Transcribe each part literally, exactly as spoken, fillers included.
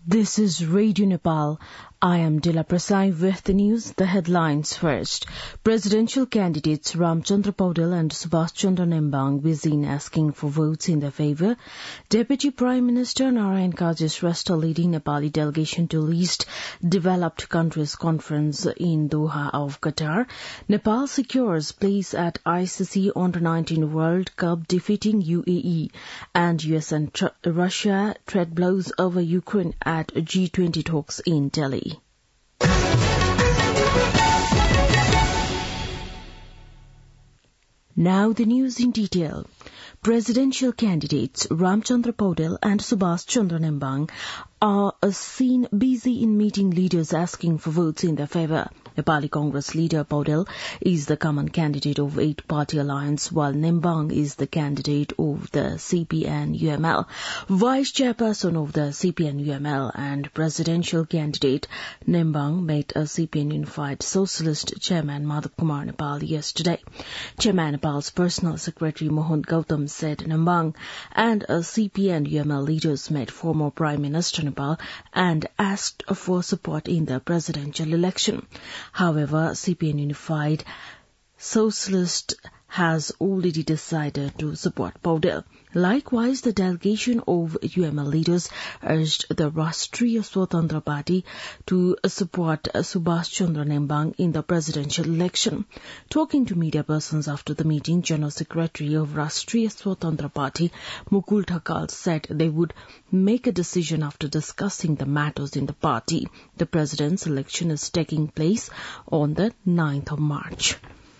This is Radio Nepal. I am Dila Prasai with the news. The headlines first. Presidential candidates Ramchandra Paudel and Subhash Chandra Nembang busy in asking for votes in their favour. Deputy Prime Minister Narayan Kaji Shrestha leading Nepali delegation to Least Developed Countries Conference in Doha of Qatar. Nepal secures place at I C C Under nineteen World Cup defeating U A E. And U S and tr- Russia trade blows over Ukraine at G twenty talks in Delhi. Now the news in detail. Presidential candidates Ramchandra Paudel and Subhash Chandra Nembang are seen busy in meeting leaders asking for votes in their favour. Nepali Congress leader Paudel is the common candidate of eight-party alliance, while Nembang is the candidate of the C P N U M L. Vice chairperson of the C P N U M L and presidential candidate Nembang met a C P N Unified Socialist chairman Madhav Kumar Nepal yesterday. Chairman Nepal's personal secretary Mohan Gautam said Nembang and a C P N U M L leaders met former Prime Minister Nepal and asked for support in the presidential election. However, C P N Unified Socialist has already decided to support Paudel. Likewise, the delegation of U M L leaders urged the Rashtriya Swatantra Party to support Subhash Chandra Nembang in the presidential election. Talking to media persons after the meeting, General Secretary of Rashtriya Swatantra Party, Mukul Thakal, said they would make a decision after discussing the matters in the party. The president's election is taking place on the ninth of March.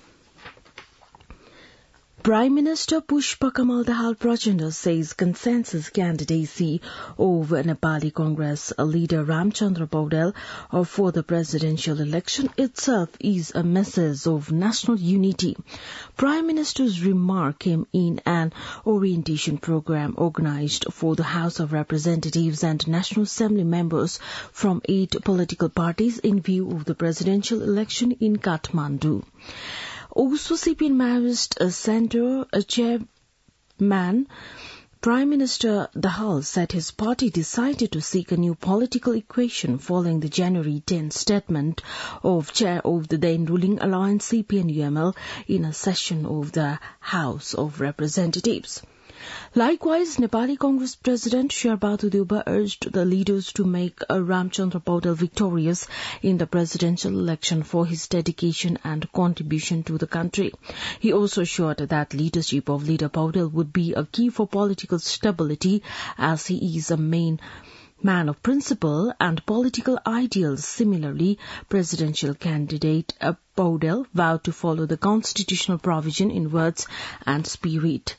Prime Minister Pushpa Kamal Dahal Prachanda says consensus candidacy of Nepali Congress leader Ramchandra Paudel for the presidential election itself is a message of national unity. Prime Minister's remark came in an orientation program organized for the House of Representatives and National Assembly members from eight political parties in view of the presidential election in Kathmandu. Also, C P N Maoist Center chairman Prime Minister Dahal said his party decided to seek a new political equation following the January tenth statement of chair of the then ruling alliance C P N U M L in a session of the House of Representatives. Likewise, Nepali Congress President Sharbatu Deuba urged the leaders to make Ramchandra Paudel victorious in the presidential election for his dedication and contribution to the country. He also assured that leadership of leader Paudel would be a key for political stability, as he is a main man of principle and political ideals. Similarly, presidential candidate Paudel vowed to follow the constitutional provision in words and spirit.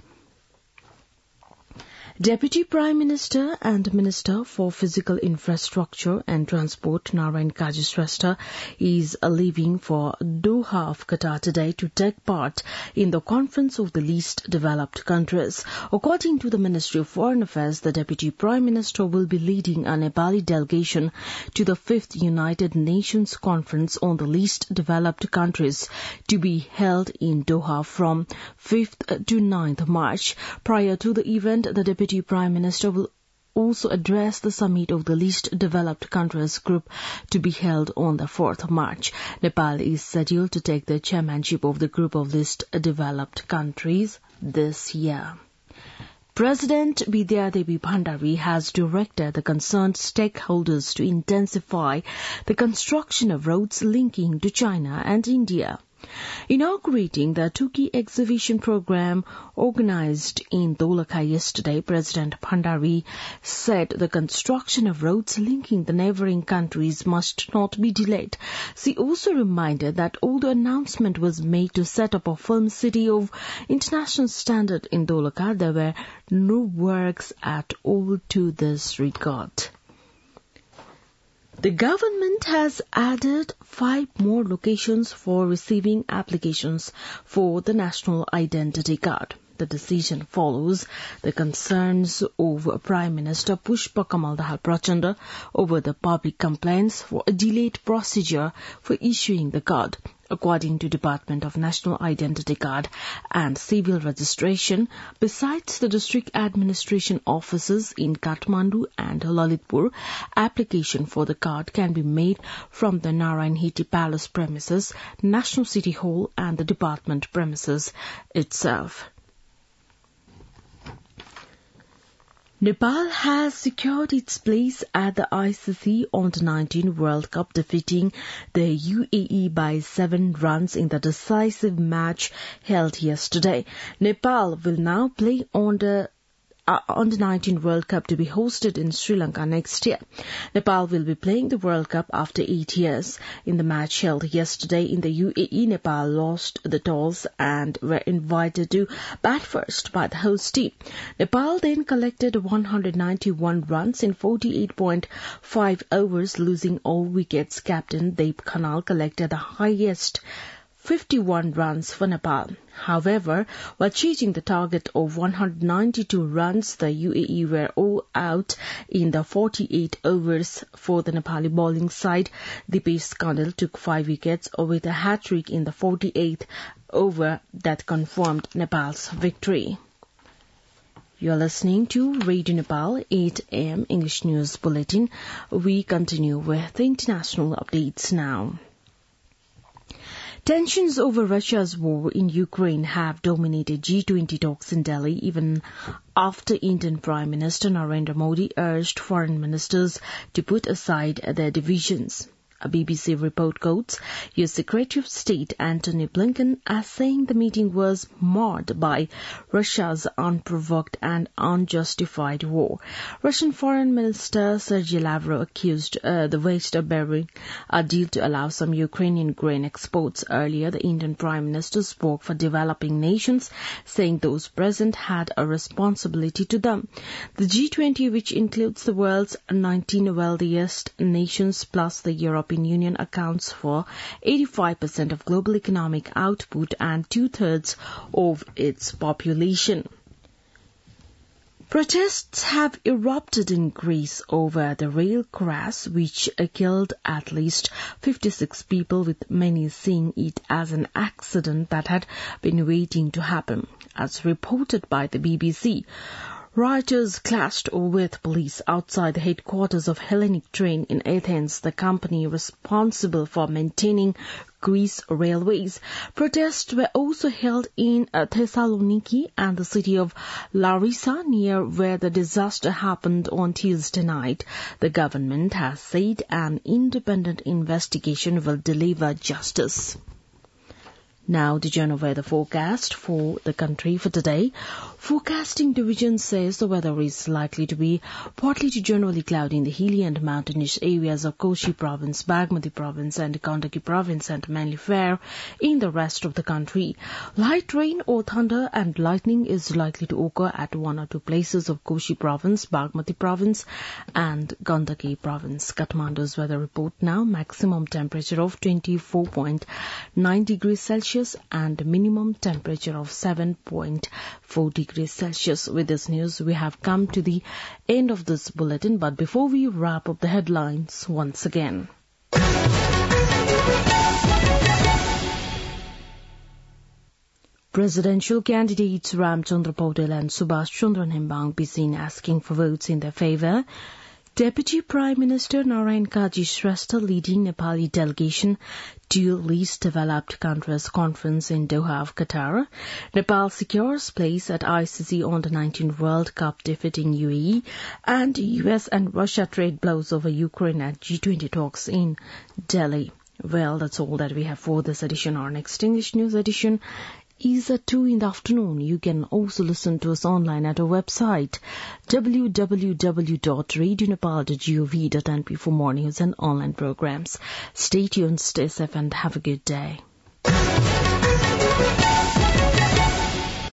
Deputy Prime Minister and Minister for Physical Infrastructure and Transport Narayan Kaji Shrestha is leaving for Doha of Qatar today to take part in the Conference of the Least Developed Countries. According to the Ministry of Foreign Affairs, the Deputy Prime Minister will be leading a Nepali delegation to the fifth United Nations Conference on the Least Developed Countries to be held in Doha from fifth to ninth March. Prior to the event, the Deputy Prime Minister will also address the summit of the Least Developed Countries Group to be held on the fourth of March. Nepal is scheduled to take the chairmanship of the Group of Least Developed Countries this year. President Bidyadevi Bhandari has directed the concerned stakeholders to intensify the construction of roads linking to China and India. Inaugurating the Tukey exhibition program organized in Dholaka yesterday, President Bhandari said the construction of roads linking the neighbouring countries must not be delayed. She also reminded that although announcement was made to set up a film city of international standard in Dholaka, there were no works at all to this regard. The government has added five more locations for receiving applications for the National Identity Card. The decision follows the concerns of Prime Minister Pushpa Kamal Dahal Prachanda over the public complaints for a delayed procedure for issuing the card. According to Department of National Identity Card and Civil Registration, besides the district administration offices in Kathmandu and Lalitpur, application for the card can be made from the Narayan Hiti Palace premises, National City Hall and the department premises itself. Nepal has secured its place at the I C C Under nineteen World Cup, defeating the U A E by seven runs in the decisive match held yesterday. Nepal will now play on the Uh, Under nineteen World Cup to be hosted in Sri Lanka next year. Nepal will be playing the World Cup after eight years. In the match held yesterday in the U A E, Nepal lost the toss and were invited to bat first by the host team. Nepal then collected one hundred ninety-one runs in forty-eight point five overs, losing all wickets. Captain Deb Khanal collected the highest fifty-one runs for Nepal. However, while chasing the target of one hundred ninety-two runs, the U A E were all out in the forty-eight overs. For the Nepali bowling side, Dipesh Kandil took five wickets with a hat-trick in the forty-eighth over that confirmed Nepal's victory. You are listening to Radio Nepal eight a m English News Bulletin. We continue with the international updates now. Tensions over Russia's war in Ukraine have dominated G twenty talks in Delhi, even after Indian Prime Minister Narendra Modi urged foreign ministers to put aside their divisions. A B B C report quotes U S Secretary of State Antony Blinken as saying the meeting was marred by Russia's unprovoked and unjustified war. Russian Foreign Minister Sergei Lavrov accused uh, the West of barring a deal to allow some Ukrainian grain exports. Earlier, the Indian Prime Minister spoke for developing nations, saying those present had a responsibility to them. The G twenty, which includes the world's nineteen wealthiest nations plus the European Union, accounts for eighty-five percent of global economic output and two-thirds of its population. Protests have erupted in Greece over the rail crash which killed at least fifty-six people, with many seeing it as an accident that had been waiting to happen. As reported by the B B C, rioters clashed with police outside the headquarters of Hellenic Train in Athens, the company responsible for maintaining Greece railways. Protests were also held in Thessaloniki and the city of Larissa, near where the disaster happened on Tuesday night. The government has said an independent investigation will deliver justice. Now, the general weather forecast for the country for today. Forecasting Division says the weather is likely to be partly to generally cloudy in the hilly and mountainous areas of Koshi Province, Bagmati Province and Gandaki Province, and mainly fair in the rest of the country. Light rain or thunder and lightning is likely to occur at one or two places of Koshi Province, Bagmati Province and Gandaki Province. Kathmandu's weather report now. Maximum temperature of twenty-four point nine degrees Celsius and minimum temperature of seven point four degrees Celsius. With this news, we have come to the end of this bulletin, but before we wrap up the headlines once again. Presidential candidates Ramchandra Paudel and Subhash Chandra Nembang be seen asking for votes in their favour. Deputy Prime Minister Narayan Kaji Shrestha leading Nepali delegation to least developed countries conference in Doha of Qatar. Nepal secures place at I C C Under nineteen World Cup, defeating U A E, and U S and Russia trade blows over Ukraine at G twenty talks in Delhi. Well, that's all that we have for this edition. Our next English news edition is at two in the afternoon. You can also listen to us online at our website w w w dot radio nepal dot gov dot n p for more news and online programs. Stay tuned, stay safe and have a good day.